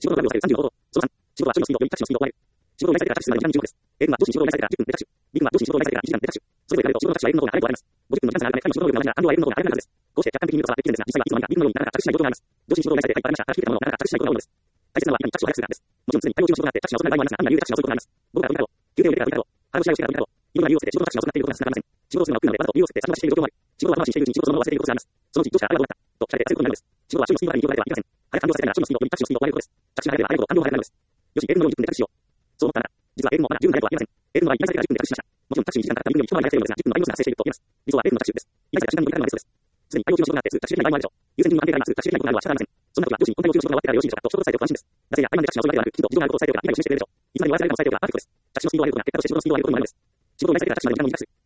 仕事の内容を35度。その3、仕事は処理のスピードよりタッチのスピードを加える。仕事の内容がタッチするまでの時間に注目です。A 君は上司に仕事の内容が10分でタッチ。B 君は上司に仕事の内容が1時間でタッチ。それぞれ比べると仕事のタッチは A 君の方が早く終わります。50分の時間差があるため、彼の仕事能力が同じなら、安藤は A 君の方が早くなるはずです。こうして客観的に見ることはできるんですが、実際はいつの間にか B 君のようになかなかタッチしないことがあります。上司に仕事の内容で書いてありました。タッチできたものをなかなかタッチしないことが多いのです。大切なのはいかにタッチを早くするかです。もちろん常に対応中の仕事があってタッチが遅くなる場合もありますが、何が理由でタッチが遅いことがあります。僕が動いたろう。休憩を入れたら動いたろう。腹をし合いをしてから動いたろう。いろんな理由をつけて仕事のタッチが遅くなっていることが少なくありません。仕事をするのが億劫なので、わざと理由をつけて先延ばししている状況もあり、仕事を後回しにしているうちに仕事そのものを忘れていることがあります。そのうちどうしたらあれがどうなったと聞かれて焦ることになるのです。仕事は処理のスピードがに理由を変えてはいけません。早く完了させたいなら処理のスピードよりタッチのスピードを加えることです。タッチが速ければ速いほど感動が速くなるのです。よし、A 君のように10分でタッチしよう。そう思ったら、実は A 君もまだ10分で早くはありません。A 君の場合、依頼されてから10分でタッチしました。もちろんタッチに時間がかかった B 君より一回り早くているのですが、10分の間にロスが発生していると言えます。理想は A 君のタッチです。依頼された時間によりかかるのです。すでに対応中の仕事があってすぐタッチできない場合もあるでしょう。優先順位の関係があります。タッチできないことがあるのは仕方ありません。そんな時は上司に本当に仕事が終わってからよろしいでしょうかと一言伝えておくと安心です。なぜや、今でタッチが遅いだけではなく、きちんと事情があることを伝えておけば理解を示してくれるでしょう。いつまでに終わらせられるかも伝えておけばパーフェクトです。タッチのスピードを上げることが結果として仕事のスピードを上げることにもなるのです。仕事の依頼されたらタッチまで時間を短くする。